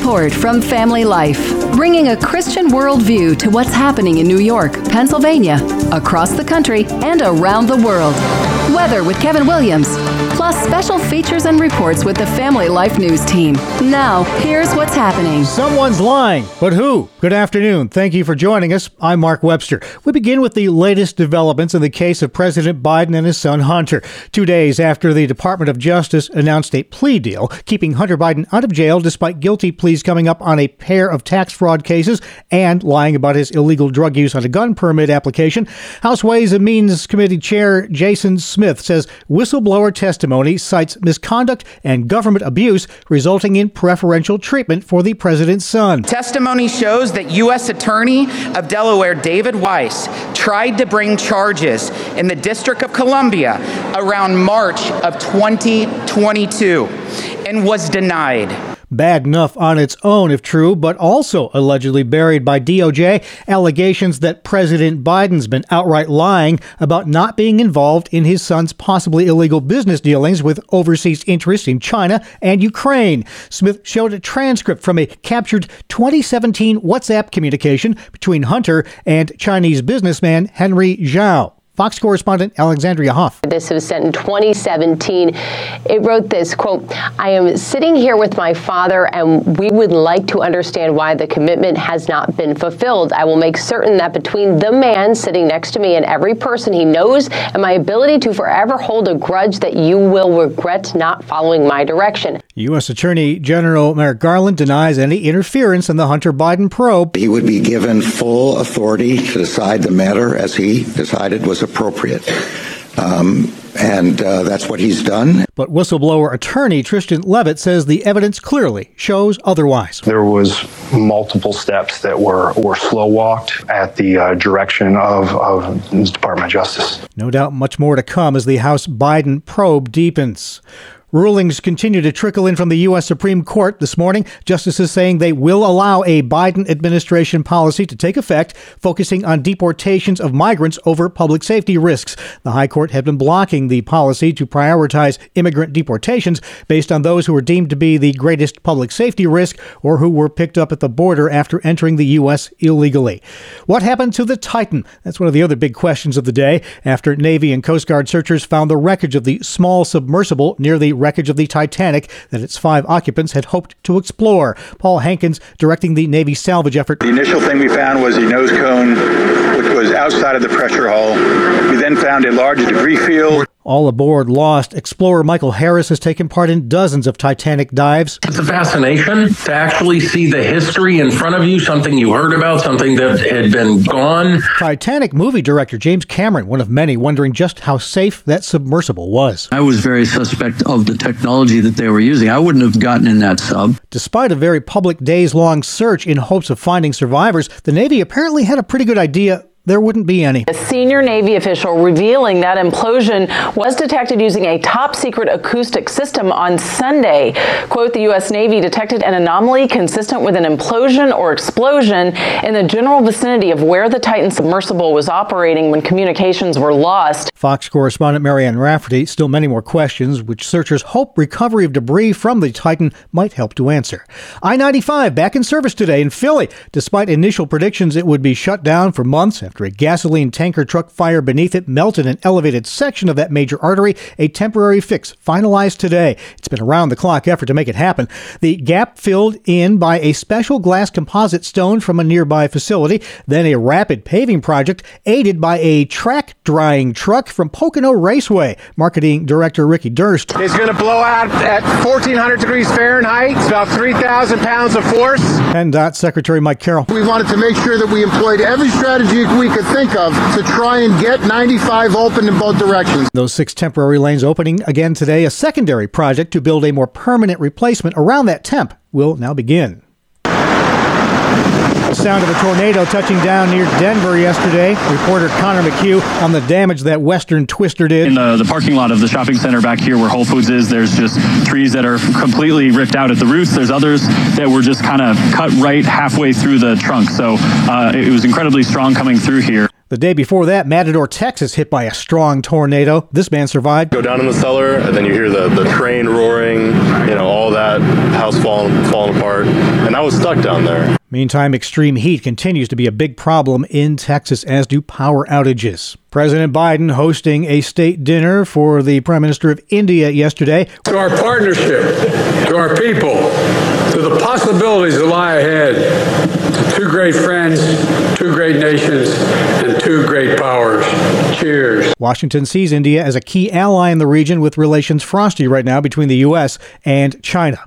Report from Family Life, bringing a Christian worldview to what's happening in New York, Pennsylvania, across the country, and around the world. Weather with Kevin Williams, plus special features and reports with the Family Life News team. Now, here's what's happening. Someone's lying, but who? Good afternoon. Thank you for joining us. I'm Mark Webster. We begin with the latest developments in the case of President Biden and his son Hunter. 2 days after the Department of Justice announced a plea deal, keeping Hunter Biden out of jail despite guilty pleas coming up on a pair of tax fraud cases and lying about his illegal drug use on a gun permit application, House Ways and Means Committee Chair Jason Smith says whistleblower testimony cites misconduct and government abuse resulting in preferential treatment for the president's son. Testimony shows that U.S. Attorney of Delaware David Weiss tried to bring charges in the District of Columbia around March of 2022 and was denied. Bad enough on its own if true, but also allegedly buried by DOJ allegations that President Biden's been outright lying about not being involved in his son's possibly illegal business dealings with overseas interests in China and Ukraine. Smith showed a transcript from a captured 2017 WhatsApp communication between Hunter and Chinese businessman Henry Zhao. Fox correspondent Alexandria Hoff. This was sent in 2017. It wrote this, quote, "I am sitting here with my father and we would like to understand why the commitment has not been fulfilled. I will make certain that between the man sitting next to me and every person he knows and my ability to forever hold a grudge that you will regret not following my direction." U.S. Attorney General Merrick Garland denies any interference in the Hunter Biden probe. He would be given full authority to decide the matter as he decided was appropriate. And that's what he's done. But whistleblower attorney Tristan Levitt says the evidence clearly shows otherwise. There was multiple steps that were slow walked at the direction of the Department of Justice. No doubt much more to come as the House Biden probe deepens. Rulings continue to trickle in from the U.S. Supreme Court this morning. Justices saying they will allow a Biden administration policy to take effect, focusing on deportations of migrants over public safety risks. The High Court had been blocking the policy to prioritize immigrant deportations based on those who were deemed to be the greatest public safety risk or who were picked up at the border after entering the U.S. illegally. What happened to the Titan? That's one of the other big questions of the day after Navy and Coast Guard searchers found the wreckage of the small submersible near the wreckage of the Titanic that its 5 occupants had hoped to explore. Paul Hankins directing the Navy salvage effort. The initial thing we found was a nose cone, which was outside of the pressure hull. We then found a large debris field. All aboard lost. Explorer Michael Harris has taken part in dozens of Titanic dives. It's a fascination to actually see the history in front of you, something you heard about, something that had been gone. Titanic movie director James Cameron, one of many, wondering just how safe that submersible was. I was very suspect of the technology that they were using. I wouldn't have gotten in that sub. Despite a very public days-long search in hopes of finding survivors, the Navy apparently had a pretty good idea there wouldn't be any. A senior Navy official revealing that implosion was detected using a top-secret acoustic system on Sunday. Quote, "The U.S. Navy detected an anomaly consistent with an implosion or explosion in the general vicinity of where the Titan submersible was operating when communications were lost." Fox correspondent Marianne Rafferty, still many more questions, which searchers hope recovery of debris from the Titan might help to answer. I-95 back in service today in Philly, despite initial predictions it would be shut down for months after a gasoline tanker truck fire beneath it melted an elevated section of that major artery. A temporary fix finalized today. It's been a round-the-clock effort to make it happen. The gap filled in by a special glass composite stone from a nearby facility, then a rapid paving project aided by a track drying truck from Pocono Raceway. Marketing Director Ricky Durst. It's going to blow out at 1,400 degrees Fahrenheit. It's about 3,000 pounds of force. PennDOT Secretary Mike Carroll. We wanted to make sure that we employed every strategy we could think of to try and get 95 open in both directions. Those 6 temporary lanes opening again today. A secondary project to build a more permanent replacement around that temp will now begin. The sound of a tornado touching down near Denver yesterday. Reporter Connor McHugh on the damage that Western Twister did. In the parking lot of the shopping center back here where Whole Foods is, there's just trees that are completely ripped out at the roots. There's others that were just kind of cut right halfway through the trunk. So it was incredibly strong coming through here. The day before that, Matador, Texas, hit by a strong tornado. This man survived. Go down in the cellar, and then you hear the train roaring, all that house falling apart. And that was stuck down there. Meantime, extreme heat continues to be a big problem in Texas, as do power outages. President Biden hosting a state dinner for the Prime Minister of India yesterday. To our partnership, to our people, to the possibilities that lie ahead, to two great friends, two great nations, and two great powers. Cheers. Washington sees India as a key ally in the region, with relations frosty right now between the U.S. and China.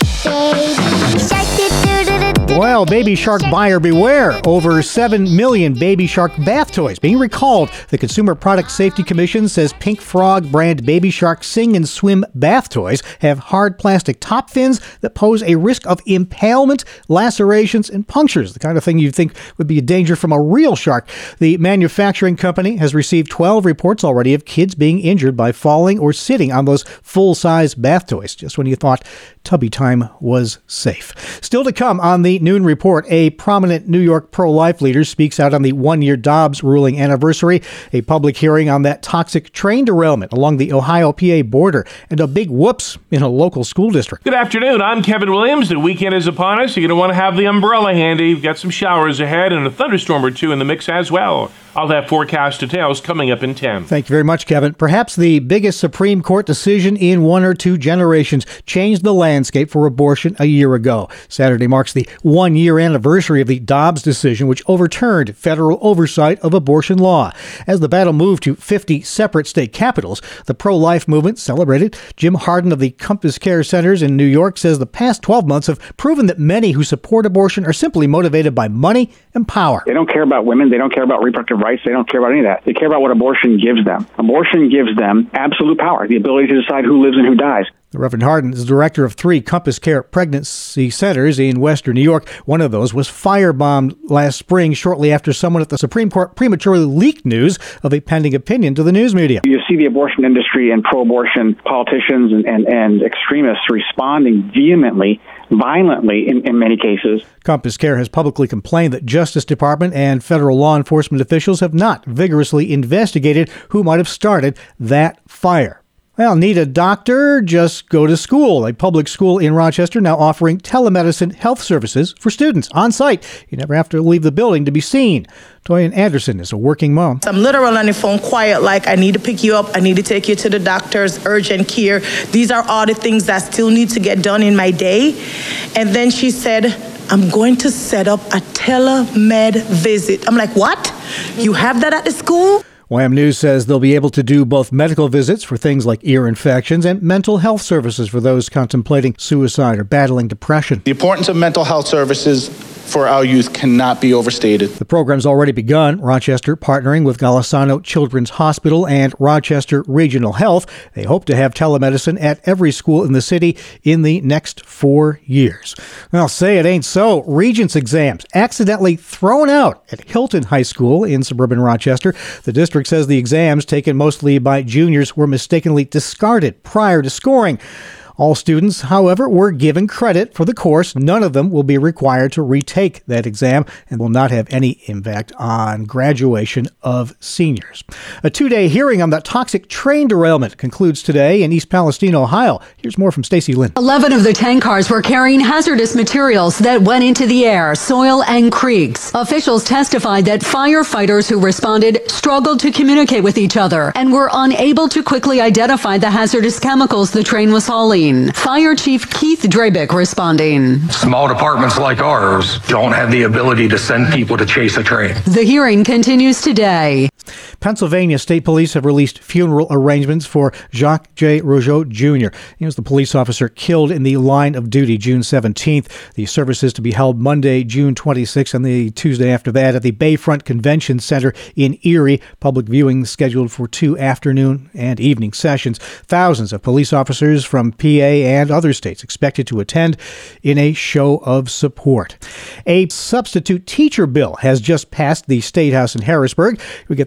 Well, Baby Shark buyer beware. Over 7 million Baby Shark bath toys being recalled. The Consumer Product Safety Commission says Pink Frog brand Baby Shark Sing and Swim bath toys have hard plastic top fins that pose a risk of impalement, lacerations, and punctures, the kind of thing you'd think would be a danger from a real shark. The manufacturing company has received 12 reports already of kids being injured by falling or sitting on those full-size bath toys, just when you thought tubby time was safe. Still to come on the Noon Report, a prominent New York pro-life leader speaks out on the one-year Dobbs ruling anniversary, a public hearing on that toxic train derailment along the Ohio-PA border, and a big whoops in a local school district. Good afternoon. I'm Kevin Williams. The weekend is upon us. You're going to want to have the umbrella handy. You've got some showers ahead and a thunderstorm or two in the mix as well. I'll have forecast details coming up in 10. Thank you very much, Kevin. Perhaps the biggest Supreme Court decision in 1 or 2 generations changed the landscape for abortion a year ago. Saturday marks the 1-year anniversary of the Dobbs decision, which overturned federal oversight of abortion law. As the battle moved to 50 separate state capitals, the pro-life movement celebrated. Jim Harden of the Compass Care Centers in New York says the past 12 months have proven that many who support abortion are simply motivated by money and power. They don't care about women. They don't care about reproductive rights. They don't care about any of that. They care about what abortion gives them. Abortion gives them absolute power, the ability to decide who lives and who dies. The Reverend Harden is director of 3 Compass Care pregnancy centers in Western New York. One of those was firebombed last spring, shortly after someone at the Supreme Court prematurely leaked news of a pending opinion to the news media. You see the abortion industry and pro-abortion politicians and extremists responding vehemently, violently in many cases. Compass Care has publicly complained that Justice Department and federal law enforcement officials have not vigorously investigated who might have started that fire. Well, need a doctor? Just go to school. A public school in Rochester now offering telemedicine health services for students on site. You never have to leave the building to be seen. Toyin Anderson is a working mom. I'm literally on the phone quiet, like I need to pick you up. I need to take you to the doctor's urgent care. These are all the things that still need to get done in my day. And then she said, I'm going to set up a telemed visit. I'm like, what? You have that at the school? Wham News says they'll be able to do both medical visits for things like ear infections and mental health services for those contemplating suicide or battling depression. The importance of mental health services for our youth cannot be overstated. The program's already begun. Rochester partnering with Golisano Children's Hospital and Rochester Regional Health. They hope to have telemedicine at every school in the city in the next 4 years. Well, say it ain't so. Regents exams accidentally thrown out at Hilton High School in suburban Rochester. The district says the exams, taken mostly by juniors, were mistakenly discarded prior to scoring. All students, however, were given credit for the course. None of them will be required to retake that exam and will not have any impact on graduation of seniors. A 2-day hearing on the toxic train derailment concludes today in East Palestine, Ohio. Here's more from Stacey Lynn. 11 of the 10 cars were carrying hazardous materials that went into the air, soil, and creeks. Officials testified that firefighters who responded struggled to communicate with each other and were unable to quickly identify the hazardous chemicals the train was hauling. Fire Chief Keith Drabick responding. Small departments like ours don't have the ability to send people to chase a train. The hearing continues today. Pennsylvania State Police have released funeral arrangements for Jacques J. Rougeau Jr. He was the police officer killed in the line of duty June 17th. The service is to be held Monday, June 26th, and the Tuesday after that at the Bayfront Convention Center in Erie. Public viewing scheduled for 2 afternoon and evening sessions. Thousands of police officers from PA and other states expected to attend in a show of support. A substitute teacher bill has just passed the State House in Harrisburg. We get the details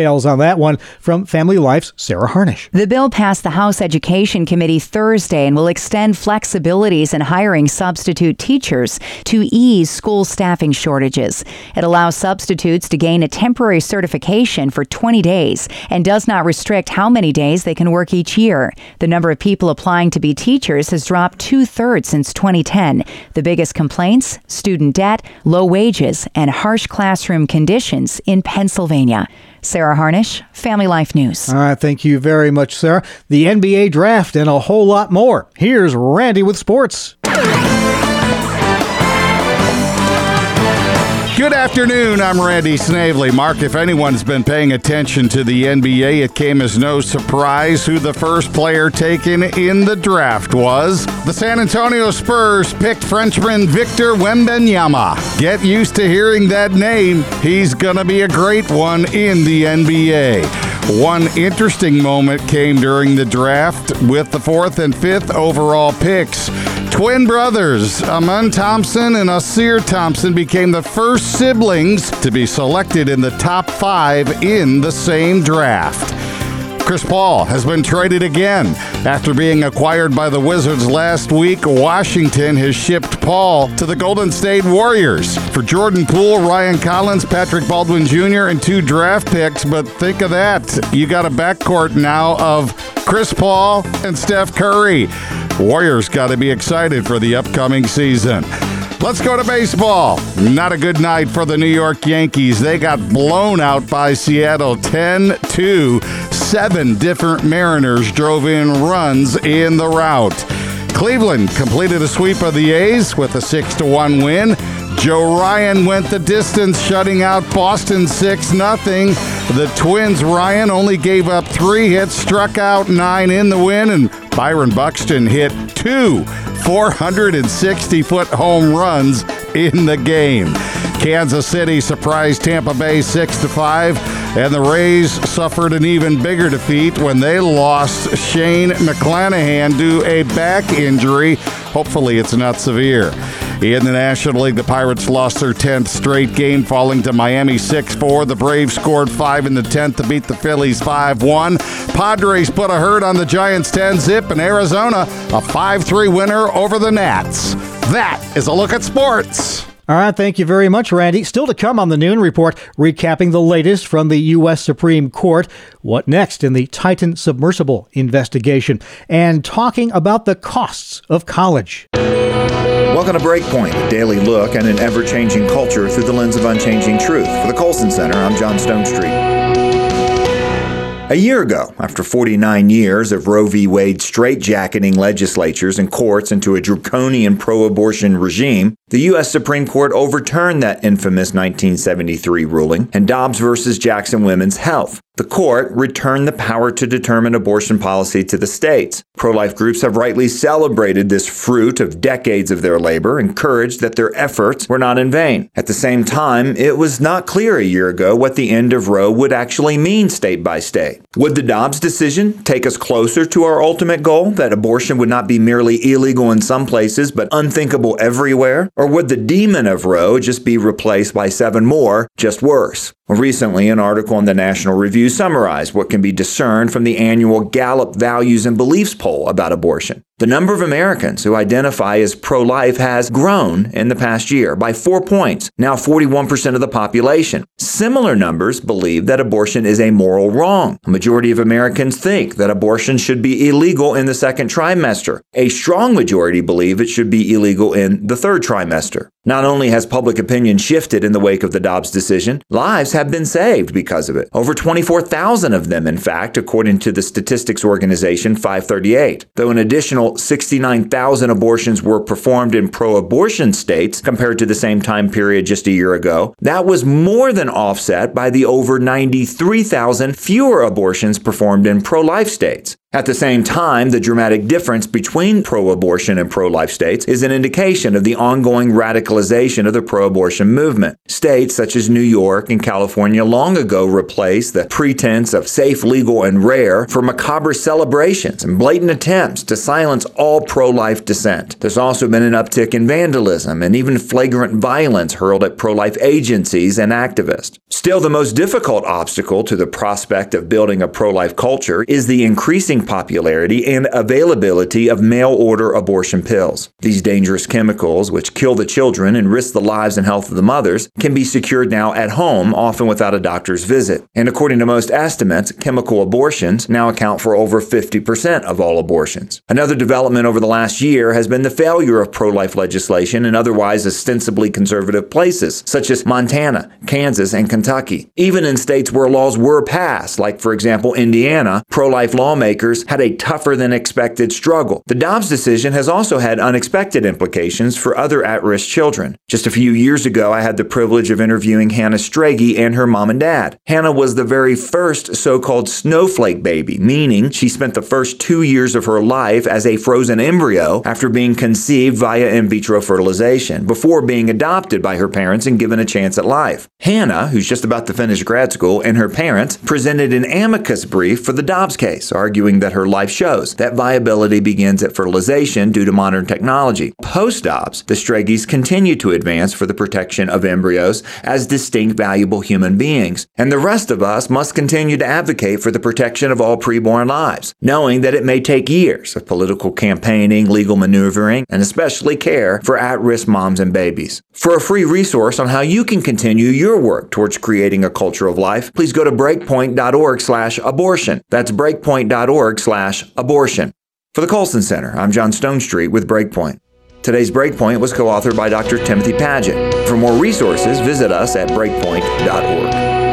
details on that one from Family Life's Sarah Harnish. The bill passed the House Education Committee Thursday and will extend flexibilities in hiring substitute teachers to ease school staffing shortages. It allows substitutes to gain a temporary certification for 20 days and does not restrict how many days they can work each year. The number of people applying to be teachers has dropped 2/3 since 2010. The biggest complaints: student debt, low wages, and harsh classroom conditions in Pennsylvania. Sarah Harnish, Family Life News. All right, thank you very much, Sarah. The NBA draft and a whole lot more. Here's Randy with sports. Good afternoon, I'm Randy Snavely. Mark, if anyone's been paying attention to the NBA, it came as no surprise who the first player taken in the draft was. The San Antonio Spurs picked Frenchman Victor Wembanyama. Get used to hearing that name. He's gonna be a great one in the NBA. One interesting moment came during the draft with the 4th and 5th overall picks. Twin brothers Amen Thompson and Asir Thompson became the first siblings to be selected in the top 5 in the same draft. Chris Paul has been traded again. After being acquired by the Wizards last week, Washington has shipped Paul to the Golden State Warriors for Jordan Poole, Ryan Collins, Patrick Baldwin Jr., and 2 draft picks. But think of that. You got a backcourt now of Chris Paul and Steph Curry. Warriors got to be excited for the upcoming season. Let's go to baseball. Not a good night for the New York Yankees. They got blown out by Seattle 10-2. 7 different Mariners drove in runs in the rout. Cleveland completed a sweep of the A's with a 6-1 win. Joe Ryan went the distance, shutting out Boston 6-0. The Twins' Ryan only gave up 3 hits, struck out 9 in the win, and Byron Buxton hit 2 460-foot home runs in the game. Kansas City surprised Tampa Bay 6-5, and the Rays suffered an even bigger defeat when they lost Shane McClanahan due to a back injury. Hopefully it's not severe. In the National League, the Pirates lost their 10th straight game, falling to Miami 6-4. The Braves scored 5 in the 10th to beat the Phillies 5-1. Padres put a hurt on the Giants 10-zip, and Arizona a 5-3 winner over the Nats. That is a look at sports. All right, thank you very much, Randy. Still to come on the Noon Report, recapping the latest from the U.S. Supreme Court. What next in the Titan submersible investigation? And talking about the costs of college. Welcome to Breakpoint, a daily look at an ever-changing culture through the lens of unchanging truth. For the Colson Center, I'm John Stonestreet. A year ago, after 49 years of Roe v. Wade straitjacketing legislatures and courts into a draconian pro-abortion regime, the U.S. Supreme Court overturned that infamous 1973 ruling in Dobbs v. Jackson Women's Health. The court returned the power to determine abortion policy to the states. Pro-life groups have rightly celebrated this fruit of decades of their labor, encouraged that their efforts were not in vain. At the same time, it was not clear a year ago what the end of Roe would actually mean state by state. Would the Dobbs decision take us closer to our ultimate goal, that abortion would not be merely illegal in some places but unthinkable everywhere? Or would the demon of Roe just be replaced by 7 more, just worse? Recently, an article in the National Review summarized what can be discerned from the annual Gallup Values and Beliefs poll about abortion. The number of Americans who identify as pro-life has grown in the past year by 4 points, now 41% of the population. Similar numbers believe that abortion is a moral wrong. A majority of Americans think that abortion should be illegal in the 2nd trimester. A strong majority believe it should be illegal in the 3rd trimester. Not only has public opinion shifted in the wake of the Dobbs decision, lives have been saved because of it. Over 24,000 of them, in fact, according to the statistics organization 538. Though an additional 69,000 abortions were performed in pro-abortion states compared to the same time period just a year ago, that was more than offset by the over 93,000 fewer abortions performed in pro-life states. At the same time, the dramatic difference between pro-abortion and pro-life states is an indication of the ongoing radicalization of the pro-abortion movement. States such as New York and California long ago replaced the pretense of safe, legal, and rare for macabre celebrations and blatant attempts to silence all pro-life dissent. There's also been an uptick in vandalism and even flagrant violence hurled at pro-life agencies and activists. Still, the most difficult obstacle to the prospect of building a pro-life culture is the increasing popularity and availability of mail-order abortion pills. These dangerous chemicals, which kill the children and risk the lives and health of the mothers, can be secured now at home, often without a doctor's visit. And according to most estimates, chemical abortions now account for over 50% of all abortions. Another development over the last year has been the failure of pro-life legislation in otherwise ostensibly conservative places, such as Montana, Kansas, and Kentucky. Even in states where laws were passed, like for example Indiana, pro-life lawmakers had a tougher than expected struggle. The Dobbs decision has also had unexpected implications for other at-risk children. Just a few years ago, I had the privilege of interviewing Hannah Strage and her mom and dad. Hannah was the very first so-called snowflake baby, meaning she spent the first 2 years of her life as a frozen embryo after being conceived via in vitro fertilization, before being adopted by her parents and given a chance at life. Hannah, who's just about to finish grad school, and her parents presented an amicus brief for the Dobbs case, arguing that her life shows that viability begins at fertilization due to modern technology. Post-Dobbs, the Strages continue to advance for the protection of embryos as distinct, valuable human beings, and the rest of us must continue to advocate for the protection of all preborn lives, knowing that it may take years of political campaigning, legal maneuvering, and especially care for at-risk moms and babies. For a free resource on how you can continue your work towards creating a culture of life, please go to breakpoint.org/abortion. That's breakpoint.org/abortion. For the Colson Center, I'm John Stonestreet with Breakpoint. Today's Breakpoint was co-authored by Dr. Timothy Paget. For more resources, visit us at breakpoint.org.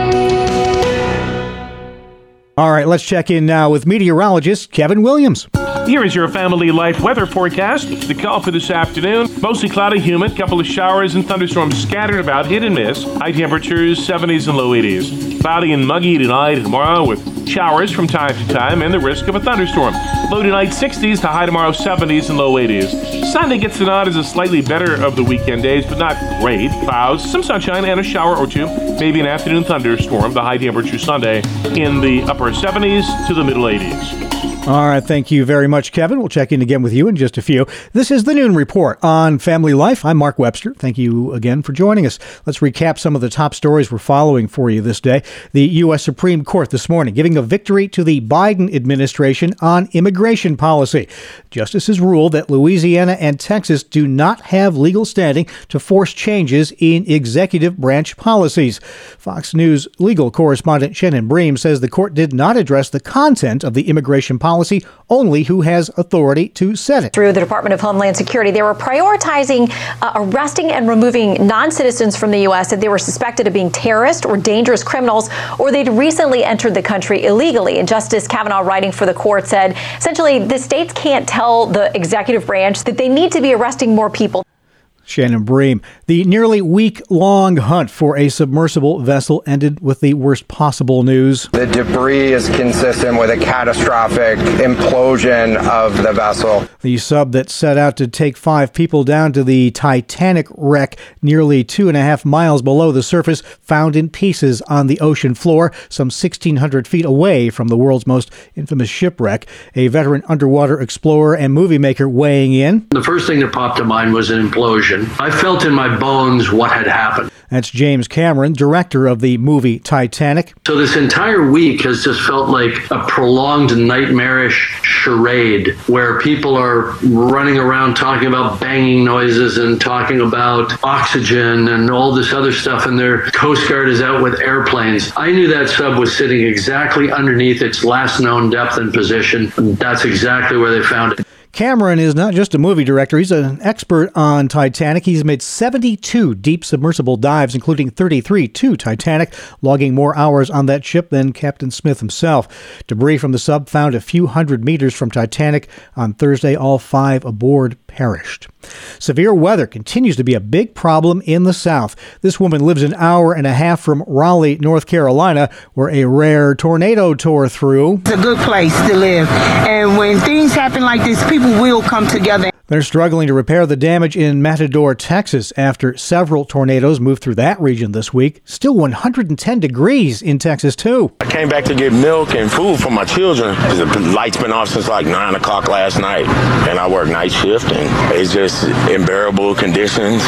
All right, let's check in now with meteorologist Kevin Williams. Here is your family life weather forecast. The call for this afternoon: mostly cloudy, humid, couple of showers and thunderstorms scattered about, hit and miss. High temperatures 70s and low 80s. Cloudy and muggy tonight and tomorrow with showers from time to time and the risk of a thunderstorm. Low tonight 60s to high tomorrow 70s and low 80s. Sunday gets the nod as a slightly better of the weekend days, but not great. Clouds, some sunshine and a shower or two. Maybe an afternoon thunderstorm. The high temperature Sunday in the upper 70s to the middle 80s. All right, thank you very much, Kevin. We'll check in again with you in just a few. This is the Noon Report on Family Life. I'm Mark Webster. Thank you again for joining us. Let's recap some of the top stories we're following for you this day. The U.S. Supreme Court this morning giving a victory to the Biden administration on immigration policy. Justices ruled that Louisiana and Texas do not have legal standing to force changes in executive branch policies. Fox News legal correspondent Shannon Bream says the court did not address the content of the immigration policy, only who has authority to set it. Through the Department of Homeland Security, they were prioritizing arresting and removing non-citizens from the U.S. if they were suspected of being terrorists or dangerous criminals, or they'd recently entered the country illegally. And Justice Kavanaugh, writing for the court, said, essentially, the states can't tell the executive branch that they need to be arresting more people. Shannon Bream. The nearly week-long hunt for a submersible vessel ended with the worst possible news. The debris is consistent with a catastrophic implosion of the vessel. The sub that set out to take 5 people down to the Titanic wreck nearly 2.5 miles below the surface, found in pieces on the ocean floor, some 1,600 feet away from the world's most infamous shipwreck. A veteran underwater explorer and movie maker weighing in. The first thing that popped to mind was an implosion. I felt in my bones what had happened. That's James Cameron, director of the movie Titanic. So this entire week has just felt like a prolonged nightmarish charade where people are running around talking about banging noises and talking about oxygen and all this other stuff, and their Coast Guard is out with airplanes. I knew that sub was sitting exactly underneath its last known depth and position. That's exactly where they found it. Cameron is not just a movie director. He's an expert on Titanic. He's made 72 deep submersible dives, including 33 to Titanic, logging more hours on that ship than Captain Smith himself. Debris from the sub found a few hundred meters from Titanic on Thursday. All 5 aboard perished. Severe weather continues to be a big problem in the South. This woman lives an hour and a half from Raleigh, North Carolina, where a rare tornado tore through. It's a good place to live. And when things happen like this, people will come together. They're struggling to repair the damage in Matador, Texas, after several tornadoes moved through that region this week. Still 110 degrees in Texas, too. I came back to get milk and food for my children. The light's been off since like 9 o'clock last night, and I work night shift, and it's just unbearable conditions.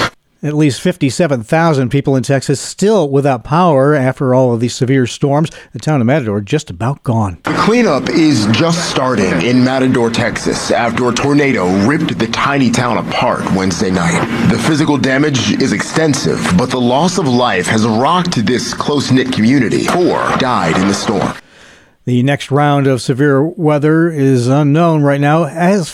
At least 57,000 people in Texas still without power after all of these severe storms. The town of Matador just about gone. The cleanup is just starting in Matador, Texas, after a tornado ripped the tiny town apart Wednesday night. The physical damage is extensive, but the loss of life has rocked this close-knit community. 4 died in the storm. The next round of severe weather is unknown right now.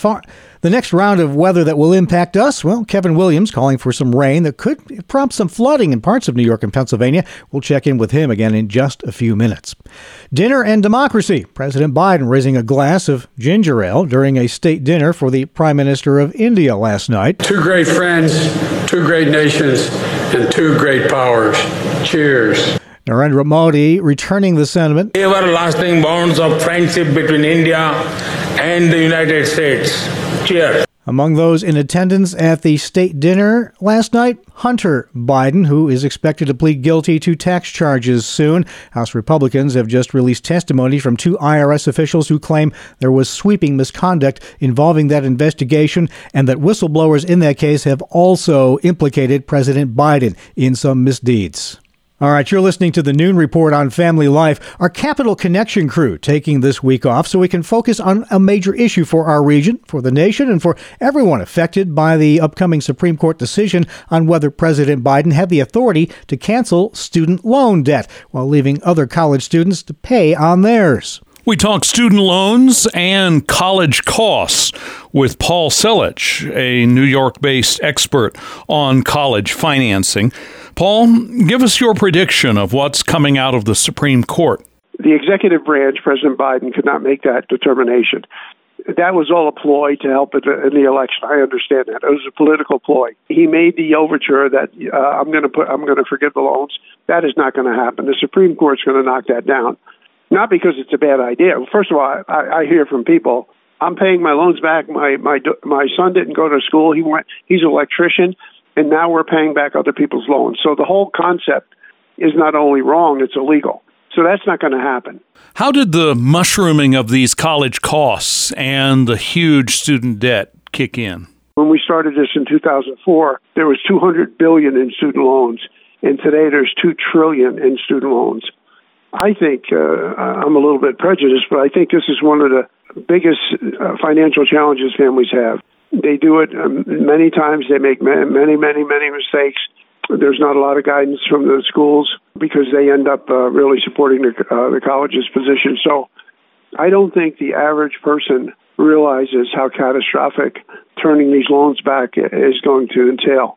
The next round of weather that will impact us, well, Kevin Williams calling for some rain that could prompt some flooding in parts of New York and Pennsylvania. We'll check in with him again in just a few minutes. Dinner and democracy. President Biden raising a glass of ginger ale during a state dinner for the Prime Minister of India last night. 2 great friends, 2 great nations, and 2 great powers. Cheers. Narendra Modi returning the sentiment. Everlasting bonds of friendship between India and the United States. Cheers. Among those in attendance at the state dinner last night, Hunter Biden, who is expected to plead guilty to tax charges soon. House Republicans have just released testimony from 2 IRS officials who claim there was sweeping misconduct involving that investigation and that whistleblowers in that case have also implicated President Biden in some misdeeds. All right, you're listening to the Noon Report on Family Life. Our Capital Connection crew taking this week off so we can focus on a major issue for our region, for the nation, and for everyone affected by the upcoming Supreme Court decision on whether President Biden had the authority to cancel student loan debt while leaving other college students to pay on theirs. We talk student loans and college costs with Paul Selich, a New York-based expert on college financing. Paul, give us your prediction of what's coming out of the Supreme Court. The executive branch, President Biden, could not make that determination. That was all a ploy to help in the election. I understand that. It was a political ploy. He made the overture that I'm going to forgive the loans. That is not going to happen. The Supreme Court's going to knock that down. Not because it's a bad idea. First of all, I hear from people, I'm paying my loans back. My son didn't go to school. He's an electrician, and now we're paying back other people's loans. So the whole concept is not only wrong, it's illegal. So that's not going to happen. How did the mushrooming of these college costs and the huge student debt kick in? When we started this in 2004, there was $200 billion in student loans, and today there's $2 trillion in student loans. I think I'm a little bit prejudiced, but I think this is one of the biggest financial challenges families have. They do it many times. They make many mistakes. There's not a lot of guidance from the schools because they end up really supporting the college's position. So I don't think the average person realizes how catastrophic turning these loans back is going to entail.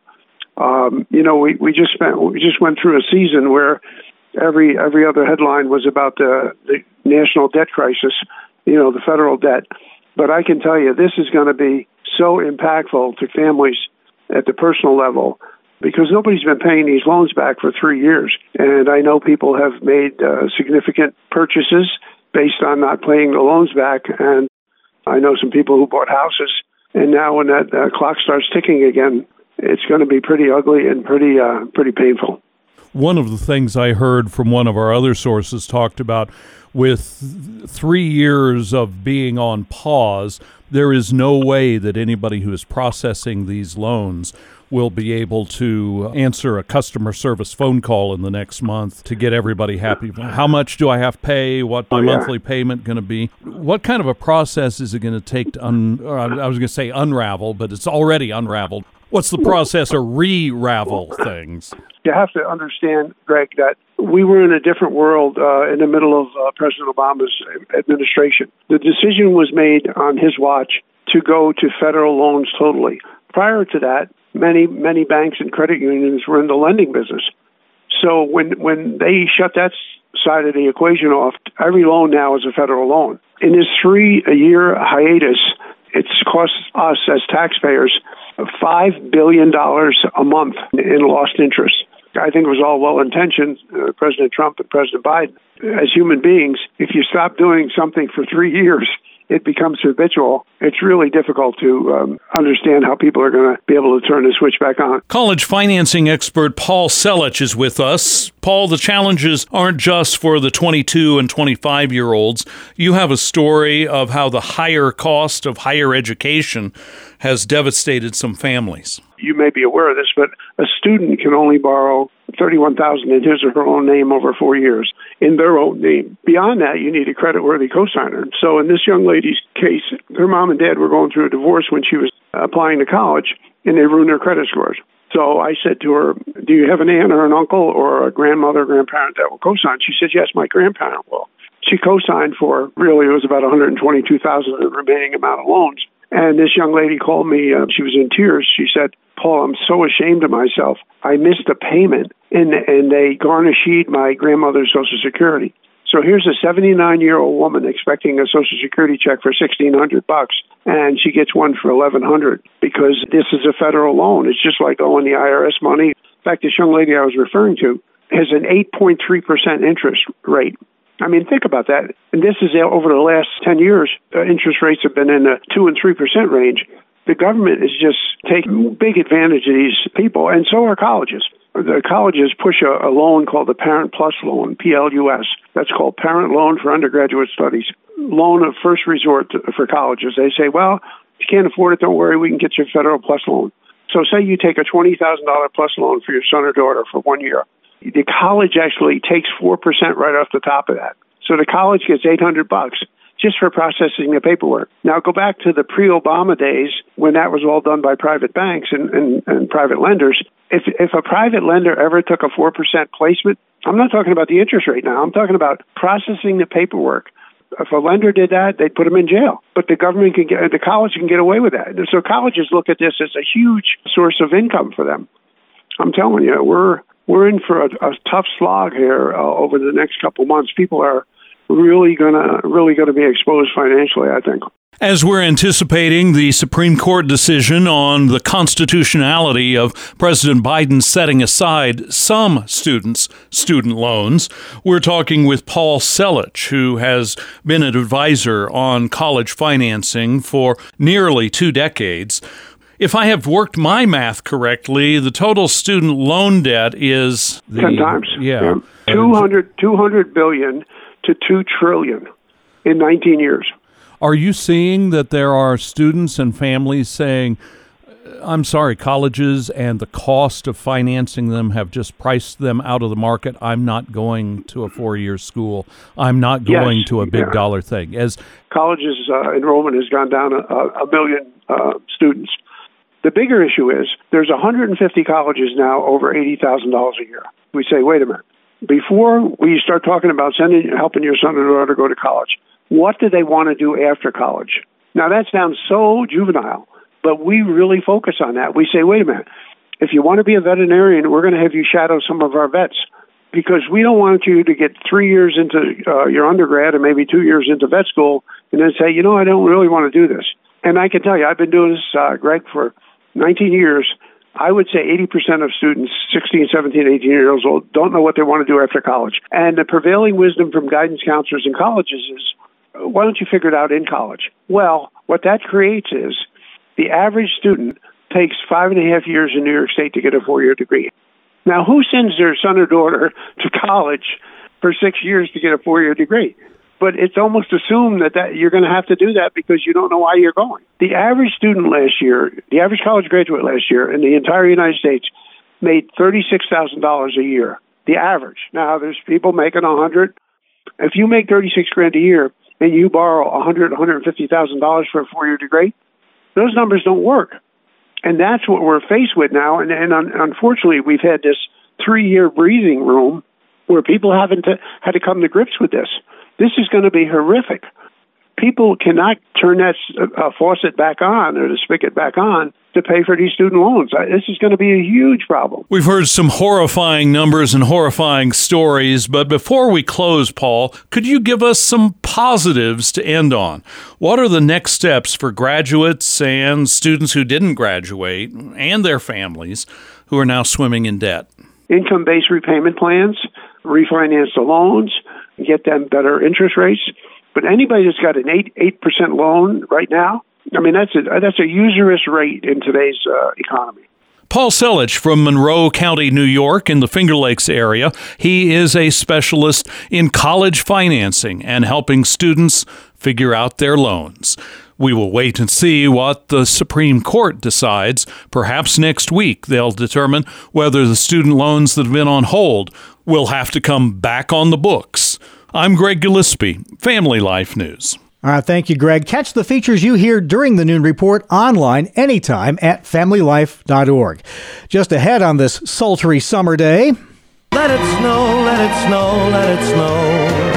We just went through a season where every other headline was about the national debt crisis, the federal debt. But I can tell you, this is going to be so impactful to families at the personal level because nobody's been paying these loans back for 3 years. And I know people have made significant purchases based on not paying the loans back. And I know some people who bought houses. And now when that clock starts ticking again, it's going to be pretty ugly and pretty painful. One of the things I heard from one of our other sources talked about with 3 years of being on pause, there is no way that anybody who is processing these loans will be able to answer a customer service phone call in the next month to get everybody happy. How much do I have to pay? What my monthly payment going to be? What kind of a process is it going to take to I was going to say unravel, but it's already unraveled. What's the process of re-ravel things? You have to understand, Greg, that we were in a different world in the middle of President Obama's administration. The decision was made on his watch to go to federal loans totally. Prior to that, many banks and credit unions were in the lending business. So when they shut that side of the equation off, every loan now is a federal loan. In this 3-year hiatus, it's cost us as taxpayers $5 billion a month in lost interest. I think it was all well-intentioned, President Trump and President Biden. As human beings, if you stop doing something for 3 years, it becomes habitual, it's really difficult to understand how people are going to be able to turn the switch back on. College financing expert Paul Selich is with us. Paul, the challenges aren't just for the 22 and 25-year-olds. You have a story of how the higher cost of higher education has devastated some families. You may be aware of this, but a student can only borrow $31,000 in his or her own name over 4 years, in their own name. Beyond that, you need a creditworthy cosigner. So in this young lady's case, her mom and dad were going through a divorce when she was applying to college, and they ruined her credit scores. So I said to her, do you have an aunt or an uncle or a grandmother, grandparent that will cosign? She said, yes, my grandparent will. She cosigned for, really, it was about $122,000 the remaining amount of loans. And this young lady called me. She was in tears. She said, Paul, I'm so ashamed of myself. I missed a payment, and they garnished my grandmother's Social Security. So here's a 79-year-old woman expecting a Social Security check for $1,600, and she gets one for $1,100 because this is a federal loan. It's just like owing the IRS money. In fact, this young lady I was referring to has an 8.3% interest rate. I mean, think about that. And this is over the last 10 years, interest rates have been in the 2 and 3% range. The government is just taking big advantage of these people, and so are colleges. The colleges push a loan called the Parent Plus loan, PLUS. That's called Parent Loan for Undergraduate Studies. Loan of first resort for colleges. They say, well, if you can't afford it, don't worry, we can get you a federal plus loan. So say you take a $20,000 plus loan for your son or daughter for 1 year. The college actually takes 4% right off the top of that. So the college gets $800 just for processing the paperwork. Now go back to the pre-Obama days when that was all done by private banks and private lenders. If a private lender ever took a 4% placement, I'm not talking about the interest rate now. I'm talking about processing the paperwork. If a lender did that, they'd put them in jail. But the college can get away with that. So colleges look at this as a huge source of income for them. I'm telling you, we're in for a tough slog here over the next couple of months. People are really gonna be exposed financially, I think. As we're anticipating the Supreme Court decision on the constitutionality of President Biden setting aside some students' student loans, we're talking with Paul Selich, who has been an advisor on college financing for nearly 2 decades. If I have worked my math correctly, the total student loan debt is 10 times. Yeah. 200 billion to $2 trillion in 19 years. Are you seeing that there are students and families saying, I'm sorry, colleges and the cost of financing them have just priced them out of the market. I'm not going to a 4-year school. I'm not going to a big dollar thing. As colleges enrollment has gone down a million students. The bigger issue is there's 150 colleges now over $80,000 a year. We say, wait a minute. Before we start talking about helping your son or daughter go to college, what do they want to do after college? Now, that sounds so juvenile, but we really focus on that. We say, wait a minute. If you want to be a veterinarian, we're going to have you shadow some of our vets because we don't want you to get 3 years into your undergrad and maybe 2 years into vet school and then say, I don't really want to do this. And I can tell you, I've been doing this, Greg, for 19 years. I would say 80% of students, 16, 17, 18 years old, don't know what they want to do after college. And the prevailing wisdom from guidance counselors in colleges is, why don't you figure it out in college? Well, what that creates is the average student takes 5.5 years in New York State to get a 4-year degree. Now, who sends their son or daughter to college for 6 years to get a 4-year degree? But it's almost assumed that you're going to have to do that because you don't know why you're going. The average student last year, the average college graduate last year in the entire United States made $36,000 a year. The average. Now, there's people making $100,000. If you make $36,000 a year and you borrow $150,000 for a 4-year degree, those numbers don't work. And that's what we're faced with now. And unfortunately, we've had this 3-year breathing room where people had to come to grips with this. This is going to be horrific. People cannot turn that faucet back on or the spigot back on to pay for these student loans. This is going to be a huge problem. We've heard some horrifying numbers and horrifying stories, but before we close, Paul, could you give us some positives to end on? What are the next steps for graduates and students who didn't graduate and their families who are now swimming in debt? Income-based repayment plans, refinance the loans, get them better interest rates. But anybody that's got an 8% loan right now, I mean, that's a usurious rate in today's economy. Paul Selich from Monroe County, New York, in the Finger Lakes area. He is a specialist in college financing and helping students figure out their loans. We will wait and see what the Supreme Court decides. Perhaps next week they'll determine whether the student loans that have been on hold will have to come back on the books. I'm Greg Gillespie, Family Life News. All right, thank you, Greg. Catch the features you hear during the Noon Report online anytime at familylife.org. Just ahead on this sultry summer day. Let it snow, let it snow, let it snow.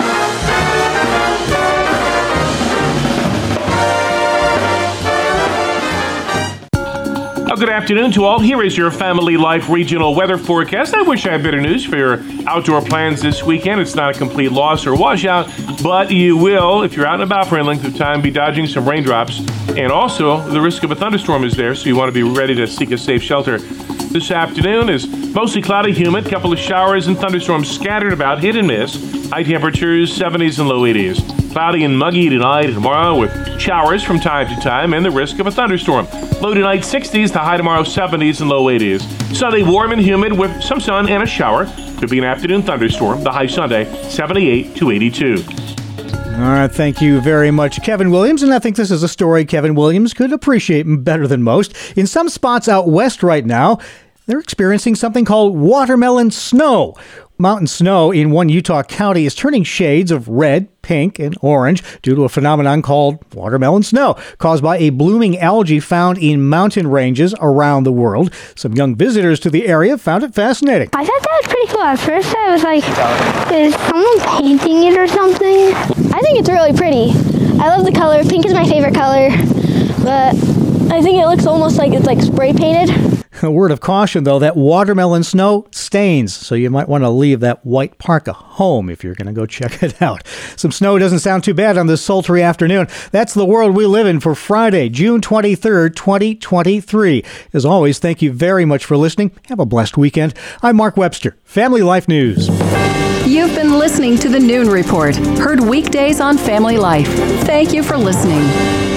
Good afternoon to all. Here is your Family Life regional weather forecast. I wish I had better news for your outdoor plans this weekend. It's not a complete loss or washout, but you will, if you're out and about for any length of time, be dodging some raindrops. And also, the risk of a thunderstorm is there, so you want to be ready to seek a safe shelter. This afternoon is mostly cloudy, humid, couple of showers and thunderstorms scattered about, hit and miss. High temperatures, 70s and low 80s. Cloudy and muggy tonight and tomorrow with showers from time to time and the risk of a thunderstorm. Low tonight, 60s, the high tomorrow, 70s and low 80s. Sunday, warm and humid with some sun and a shower. Could be an afternoon thunderstorm. The high Sunday, 78 to 82. All right, thank you very much, Kevin Williams. And I think this is a story Kevin Williams could appreciate better than most. In some spots out west right now, they're experiencing something called watermelon snow. Mountain snow in one Utah county is turning shades of red, pink, and orange due to a phenomenon called watermelon snow, caused by a blooming algae found in mountain ranges around the world. Some young visitors to the area found it fascinating. I thought that was pretty cool. At first I was like, is someone painting it or something? I think it's really pretty. I love the color. Pink is my favorite color, but I think it looks almost like it's like spray painted. A word of caution, though, that watermelon snow stains, so you might want to leave that white parka home if you're going to go check it out. Some snow doesn't sound too bad on this sultry afternoon. That's the world we live in for Friday, June 23rd, 2023. As always, thank you very much for listening. Have a blessed weekend. I'm Mark Webster, Family Life News. You've been listening to the Noon Report, heard weekdays on Family Life. Thank you for listening.